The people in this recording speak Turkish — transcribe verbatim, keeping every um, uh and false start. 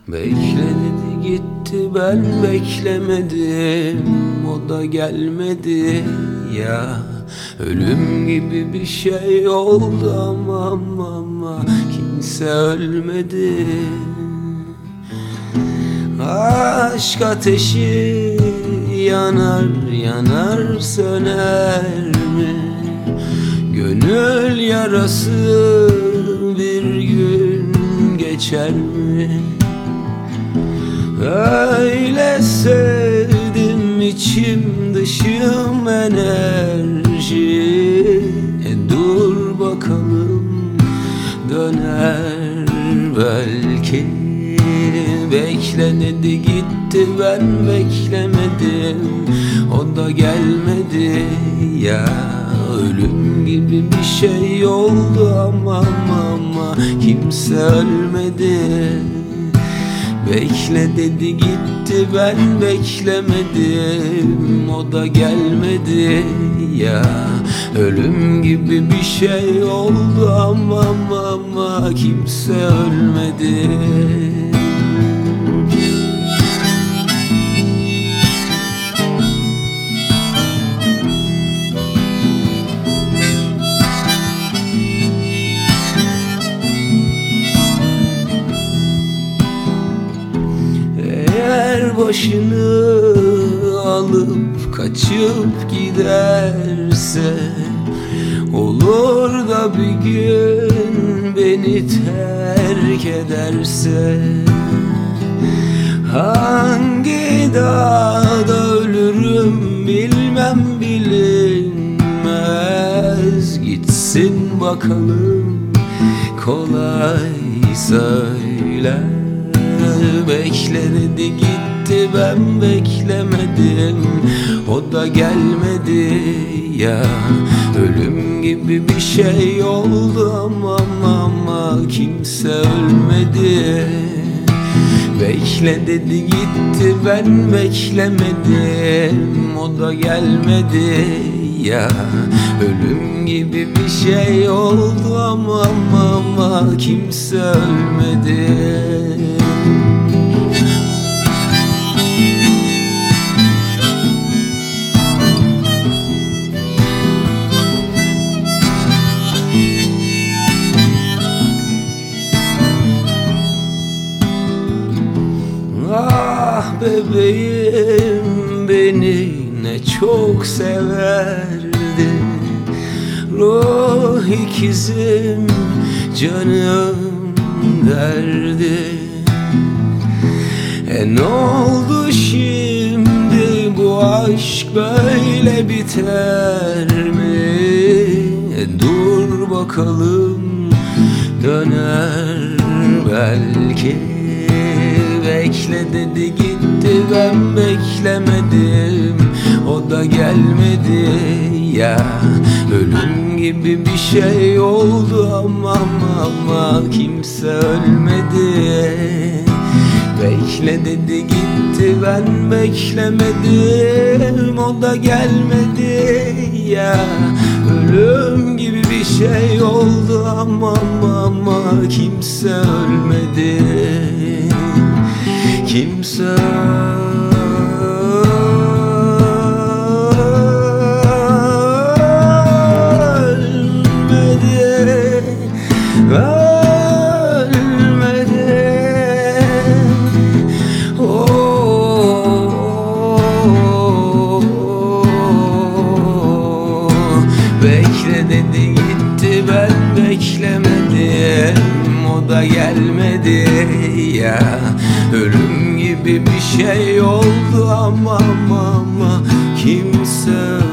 Bekledi gitti, ben beklemedim, o da gelmedi ya. Ölüm gibi bir şey oldu ama ama, ama kimse ölmedi. Aşk ateşi yanar yanar söner mi? Gönül yarası bir gün geçer mi? Öyle sevdim, içim dışım enerji. E dur bakalım, döner belki. Bekle dedi gitti, ben beklemedim, o da gelmedi ya. Ölüm gibi bir şey oldu ama ama, ama kimse ölmedi. Bekle dedi gitti, ben beklemedim, o da gelmedi ya. Ölüm gibi bir şey oldu ama ama, ama kimse ölmedi. Eğer başını alıp kaçıp giderse, olur da bir gün beni terk ederse, hangi dağda ölürüm bilmem bilinmez. Gitsin bakalım, kolay söyle. Bekle dedi gitti, ben beklemedim, o da gelmedi ya. Ölüm gibi bir şey oldu ama ama, ama kimse ölmedi. Bekle dedi gitti, ben beklemedim, o da gelmedi ya. Ölüm gibi bir şey oldu ama ama, ama kimse ölmedi. Ah bebeğim beni ne çok severdi, ruh ikizim canım derdi. E ne oldu şimdi, bu aşk böyle biter mi? E dur bakalım, döner belki. Bekle dedi gitti, ben beklemedim, o da gelmedi ya. Ölüm gibi bir şey oldu ama ama, ama kimse ölmedi. Bekle dedi gitti, ben beklemedim, o da gelmedi ya. Ölüm gibi bir şey oldu ama ama, ama kimse ölmedi. Kimse ölmedi, ölmedi. Oh, bekle dedi gitti, ben beklemedim, o da gelmedi ya. Ölüm gibi bir şey oldu ama ama, ama kimse